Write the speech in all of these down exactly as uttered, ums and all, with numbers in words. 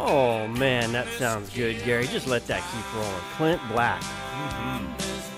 Oh, man, that sounds good, Gary. Just let that keep rolling. Clint Black. Mm-hmm.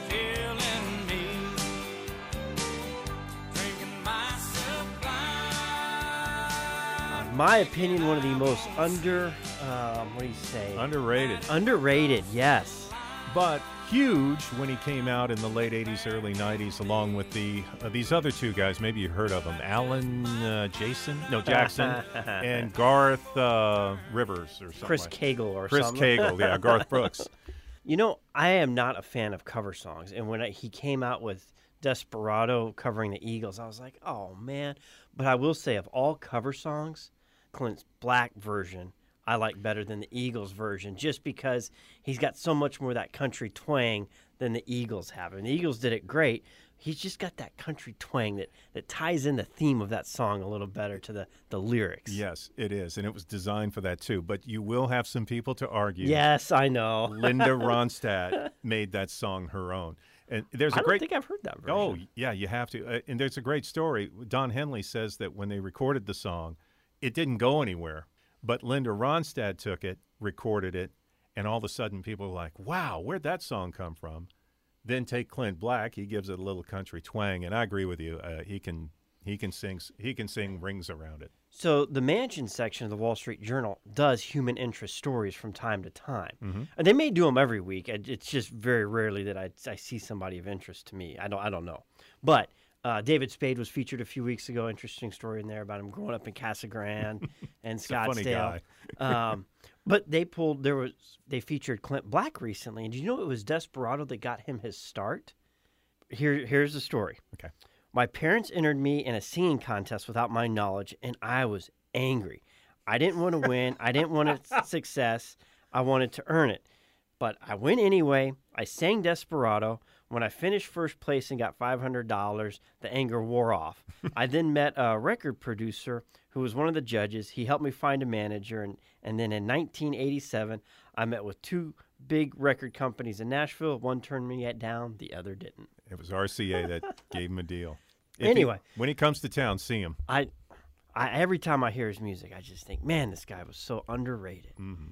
My opinion, one of the most under, um, what do you say? Underrated. Underrated, yes. But huge when he came out in the late eighties, early nineties, along with the uh, these other two guys. Maybe you heard of them. Alan uh, Jason? No, Jackson. And Garth uh, Rivers or something. Chris like. Cagle or Chris something. Chris Cagle, yeah, Garth Brooks. You know, I am not a fan of cover songs. And when I, he came out with Desperado covering the Eagles, I was like, oh, man. But I will say, of all cover songs, Clint's Black version I like better than the Eagles version, just because he's got so much more of that country twang than the Eagles have. And the Eagles did it great. He's just got that country twang that, that ties in the theme of that song a little better to the, the lyrics. Yes, it is, and it was designed for that too. But you will have some people to argue. Yes, I know. Linda Ronstadt made that song her own. And there's a I don't great, think I've heard that version. Oh, yeah, you have to. Uh, and there's a great story. Don Henley says that when they recorded the song, it didn't go anywhere. But Linda Ronstadt took it, recorded it, and all of a sudden people were like, wow, where'd that song come from? Then take Clint Black, he gives it a little country twang, and I agree with you. Uh, he can he can sing he can sing rings around it. So the Mansion section of the Wall Street Journal does human interest stories from time to time. Mm-hmm. And they may do them every week. It's just very rarely that I, I see somebody of interest to me. I don't I don't know. But Uh, David Spade was featured a few weeks ago. Interesting story in there about him growing up in Casa Grande and Scottsdale. um, but they pulled there was they featured Clint Black recently, and do you know it was Desperado that got him his start? Here, here's the story. Okay. My parents entered me in a singing contest without my knowledge, and I was angry. I didn't want to win. I didn't want a success. I wanted to earn it. But I went anyway. I sang Desperado. When I finished first place and got five hundred dollars, the anger wore off. I then met a record producer who was one of the judges. He helped me find a manager. And, and then in nineteen eighty-seven, I met with two big record companies in Nashville. One turned me down. The other didn't. It was R C A that gave him a deal. If Anyway. He, when he comes to town, see him. I, I Every time I hear his music, I just think, man, this guy was so underrated. Mm-hmm.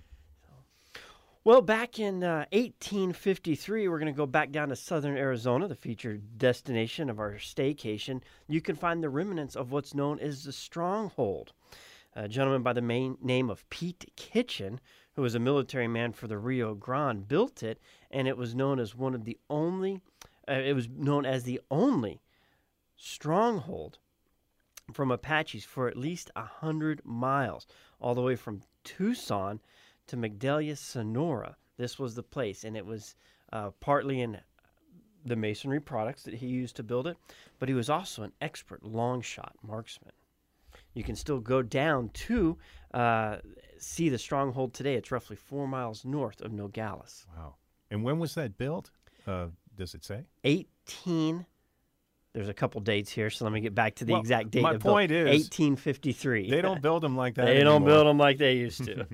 Well, back in uh, eighteen fifty-three, we're going to go back down to southern Arizona, the featured destination of our staycation. You can find the remnants of what's known as the Stronghold. A gentleman by the main name of Pete Kitchen, who was a military man for the Rio Grande, built it, and it was known as one of the only, uh, it was known as the only stronghold from Apaches for at least one hundred miles, all the way from Tucson to Magdalia, Sonora. This was the place, and it was uh, partly in the masonry products that he used to build it, but he was also an expert long shot marksman. You can still go down to uh, see the stronghold today. It's roughly four miles north of Nogales. Wow. And when was that built? Uh, does it say? eighteen There's a couple dates here, so let me get back to the well, exact date. My of point build. is, eighteen fifty-three. They don't build them like that They anymore. don't build them like they used to.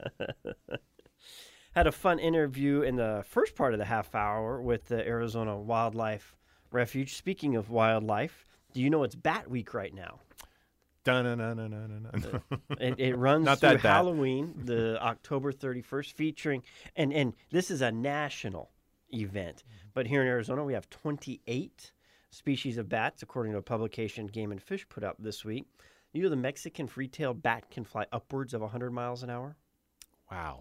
Had a fun interview in the first part of the half hour with the Arizona Wildlife Refuge. Speaking of wildlife, do you know it's Bat Week right now? Dun-dun-dun-dun-dun-dun. It, it runs Not through that bat. Halloween, the October thirty-first, featuring, and, and this is a national event. But here in Arizona, we have twenty-eight species of bats, according to a publication Game and Fish put out this week. You know the Mexican free-tailed bat can fly upwards of one hundred miles an hour? Wow.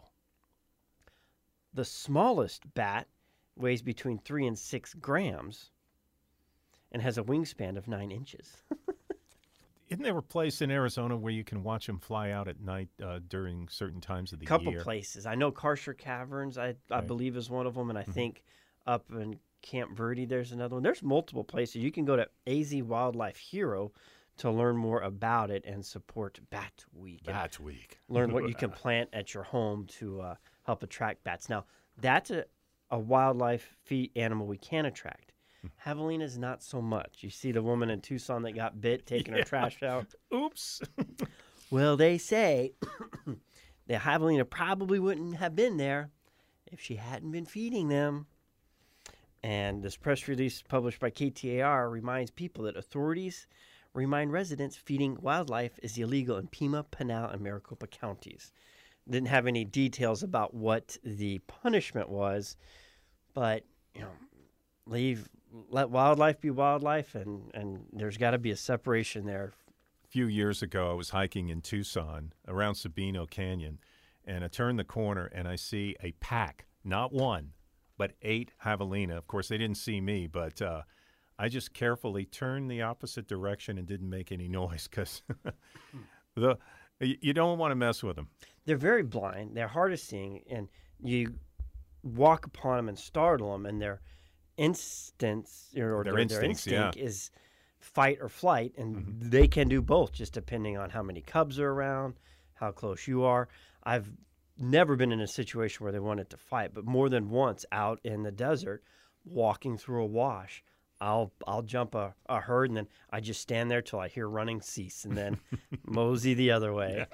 The smallest bat weighs between three and six grams and has a wingspan of nine inches. Isn't there a place in Arizona where you can watch them fly out at night uh, during certain times of the Couple year? places. I know Karsher Caverns, I, I Right. believe, is one of them, and I Mm-hmm. think up in Camp Verde there's another one. There's multiple places. You can go to A Z Wildlife Hero to learn more about it and support Bat Week. and Bat Week. Learn what you can plant at your home to uh, help attract bats. Now, that's a, a wildlife fee animal we can attract. Javelina is not so much. You see the woman in Tucson that got bit taking Yeah. her trash out. Oops. Well, they say the javelina probably wouldn't have been there if she hadn't been feeding them. And this press release published by K T A R reminds people that authorities remind residents feeding wildlife is illegal in Pima, Pinal, and Maricopa counties. didn't have any details about what the punishment was, but you know, leave let wildlife be wildlife, and and there's got to be a separation there. A few years ago, I was hiking in Tucson around Sabino Canyon, and I turn the corner and I see a pack, not one, but eight javelina. Of course, they didn't see me, but uh, I just carefully turned the opposite direction and didn't make any noise because the you don't want to mess with them. They're very blind. They're hard of seeing, and you walk upon them and startle them, and their instance or Their their, instincts, their instinct yeah. is fight or flight, and Mhm. they can do both, just depending on how many cubs are around, how close you are. I've never been in a situation where they wanted to fight, but more than once out in the desert, walking through a wash, I'll I'll jump a, a herd, and then I just stand there till I hear running cease, and then mosey the other way.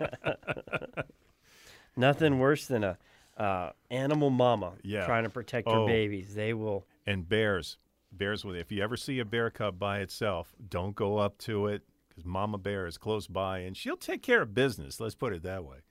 Nothing worse than a uh, animal mama Yeah. trying to protect Oh. her babies. They will. And bears, bears with if you ever see a bear cub by itself, don't go up to it because Mama Bear is close by and she'll take care of business. Let's put it that way.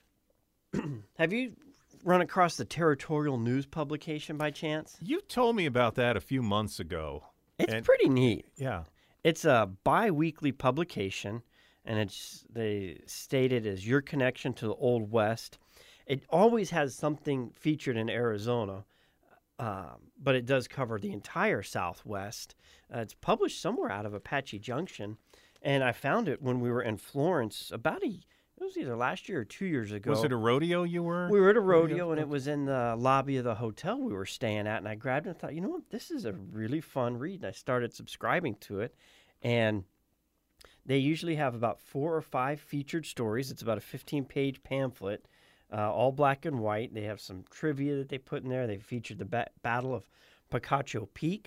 Have you run across the Territorial News publication by chance? You told me about that a few months ago. It's And- pretty neat. Yeah. It's a bi-weekly publication, and it's they state it as your connection to the Old West. It always has something featured in Arizona, uh, but it does cover the entire Southwest. Uh, it's published somewhere out of Apache Junction, and I found it when we were in Florence about a it was either last year or two years ago. Was it a rodeo you were? We were at a Rodeo? rodeo, and it was in the lobby of the hotel we were staying at, and I grabbed it and thought, you know what, this is a really fun read, and I started subscribing to it, and they usually have about four or five featured stories. It's about a fifteen-page pamphlet, uh, all black and white. They have some trivia that they put in there. They featured the ba- Battle of Picacho Peak.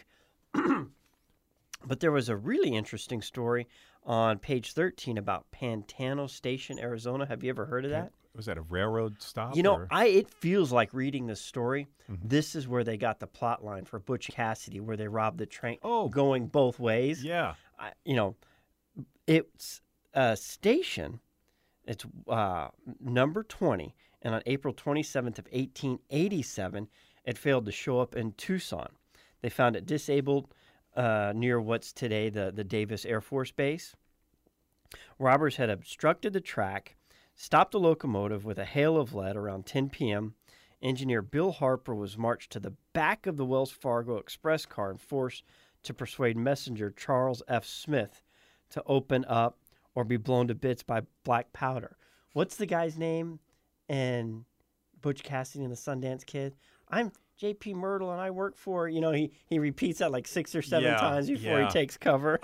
But there was a really interesting story on page thirteen about Pantano Station, Arizona. Have you ever heard of that? Was that a railroad stop? You know, or- I it feels like reading this story. Mhm. This is where they got the plot line for Butch Cassidy, where they robbed the train Oh. going both ways. yeah. I, you know, it's a station. It's uh, number twenty, and on April twenty-seventh of eighteen eighty-seven, it failed to show up in Tucson. They found it disabled uh, near what's today the, the Davis Air Force Base. Robbers had obstructed the track, stopped the locomotive with a hail of lead around ten p.m. Engineer Bill Harper was marched to the back of the Wells Fargo Express car and forced to persuade messenger Charles F. Smith to open up or be blown to bits by black powder. What's the guy's name in Butch Cassidy and the Sundance Kid? I'm J P. Myrtle, and I work for, you know, he, he repeats that like six or seven Yeah, times before yeah. he takes cover.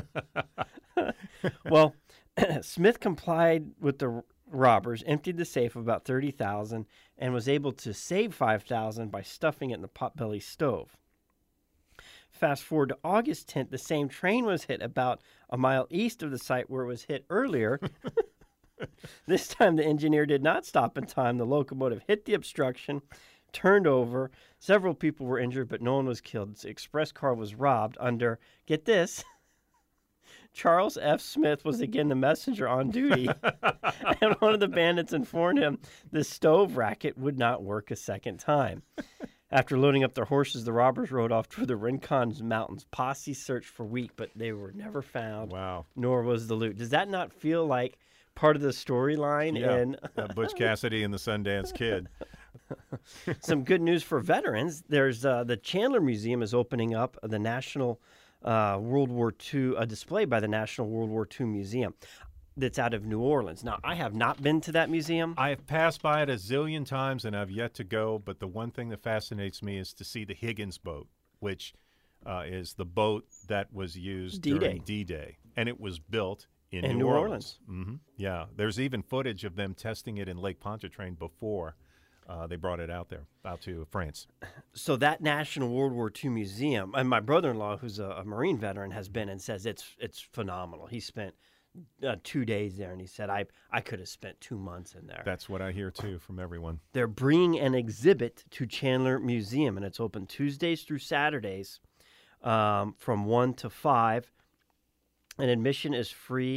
Well, Smith complied with the robbers, emptied the safe of about thirty thousand dollars, and was able to save five thousand dollars by stuffing it in the potbelly stove. Fast forward to August tenth, the same train was hit about a mile east of the site where it was hit earlier. This time, the engineer did not stop in time. The locomotive hit the obstruction, turned over. Several people were injured, but no one was killed. The express car was robbed under, get this, Charles F. Smith was again the messenger on duty, and one of the bandits informed him the stove racket would not work a second time. After loading up their horses, the robbers rode off to the Rincon Mountains. Posse searched for weeks, but they were never found, Wow. nor was the loot. Does that not feel like part of the storyline? Yeah. And Uh, Butch Cassidy and the Sundance Kid. some good news for veterans. There's uh, the Chandler Museum is opening up the National uh, World War Two, a display by the National World War Two Museum that's out of New Orleans. Now, I have not been to that museum. I have passed by it a zillion times and I've yet to go, but the one thing that fascinates me is to see the Higgins boat, which uh, is the boat that was used D-Day. during D-Day. And it was built in, In New, New Orleans. hmm Yeah. There's even footage of them testing it in Lake Pontchartrain before uh, they brought it out there, out to France. So that National World War Two Museum, and my brother-in-law, who's a, a Marine veteran, has been and says it's it's phenomenal. He spent uh, two days there, and he said, I, I could have spent two months in there. That's what I hear, too, from everyone. They're bringing an exhibit to Chandler Museum, and it's open Tuesdays through Saturdays um, from one to five. And admission is free.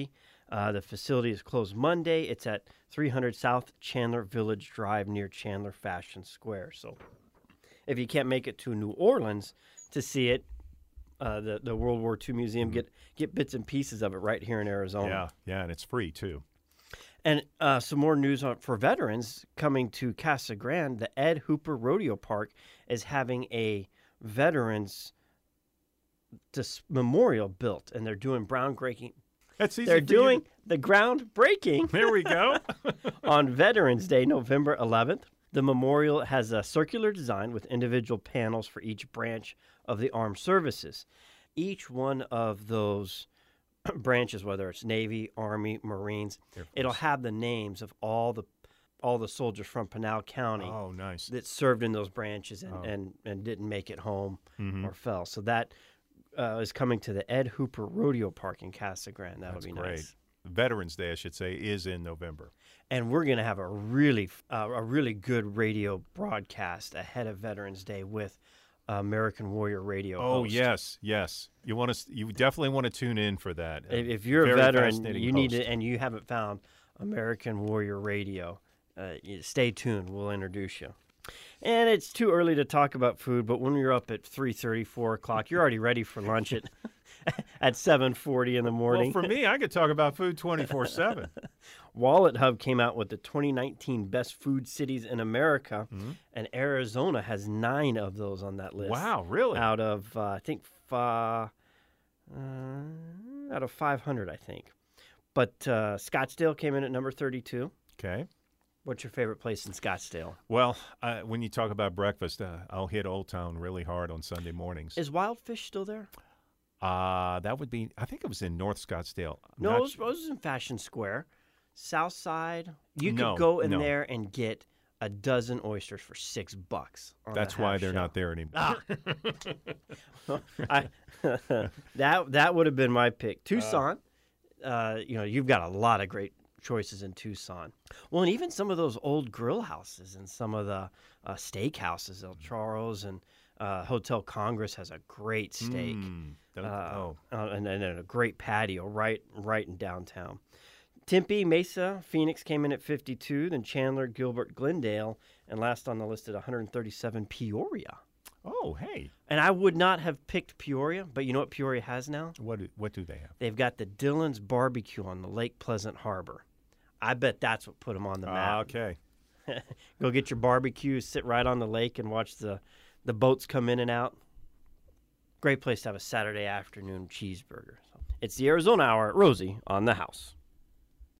Uh, the facility is closed Monday. It's at three hundred South Chandler Village Drive near Chandler Fashion Square. So if you can't make it to New Orleans to see it, uh, the, the World War Two Museum, mm-hmm. get, get bits and pieces of it right here in Arizona. Yeah, yeah, and it's free, too. And uh, some more news on, for veterans coming to Casa Grande. The Ed Hooper Rodeo Park is having a veterans dis- memorial built, and they're doing groundbreaking. That's easy. They're for doing you to... the groundbreaking. There we go. On Veterans Day, November eleventh. The memorial has a circular design with individual panels for each branch of the armed services. Each one of those branches, whether it's Navy, Army, Marines, it'll have the names of all the all the soldiers from Pinal County. Oh, nice. That served in those branches and, oh. and, and didn't make it home mm-hmm. or fell. So that uh, is coming to the Ed Hooper Rodeo Park in Casa Grande. That'll That's be great. nice. Veterans Day, I should say, is in November. And we're going to have a really uh, a really good radio broadcast ahead of Veterans Day with American Warrior Radio Oh, host. yes, yes. You want to you definitely want to tune in for that. If, if you're Very a veteran, fascinating you need host. to, and you haven't found American Warrior Radio, uh, you- stay tuned. We'll introduce you. And it's too early to talk about food, but when you're up at three thirty, four o'clock, you're already ready for lunch at at seven forty in the morning. Well, for me, I could talk about food twenty-four seven. Wallet Hub came out with the twenty nineteen best food cities in America, mm-hmm. and Arizona has nine of those on that list. Wow, really? Out of, uh, I think, uh, uh, out of five hundred, I think. But uh, Scottsdale came in at number thirty-two. Okay. What's your favorite place in Scottsdale? Well, uh, when you talk about breakfast, uh, I'll hit Old Town really hard on Sunday mornings. Is Wild Fish still there? Uh, that would be, I think it was in North Scottsdale. I'm No, not it was, it sure. was in Fashion Square. South Side. You could No, go in no. there and get a dozen oysters for six bucks. On That's the why half they're shell. not there anymore. Ah. I, that that would have been my pick. Tucson, uh, you know, you've got a lot of great choices in Tucson. Well, and even some of those old grill houses and some of the uh, steak houses, El Charles and uh, Hotel Congress has a great steak. Mm, that- uh, oh, uh, and, and a great patio right right in downtown. Tempe, Mesa, Phoenix came in at fifty-two, then Chandler, Gilbert, Glendale, and last on the list at one hundred thirty-seven, Peoria. oh, hey. And I would not have picked Peoria, but you know what Peoria has now? What do, what do they have? They've got the Dillon's Barbecue on the Lake Pleasant Harbor. I bet that's what put them on the Ah, map. okay. Go get your barbecue, sit right on the lake, and watch the, the boats come in and out. Great place to have a Saturday afternoon cheeseburger. So it's the Arizona Hour at Rosie on the House.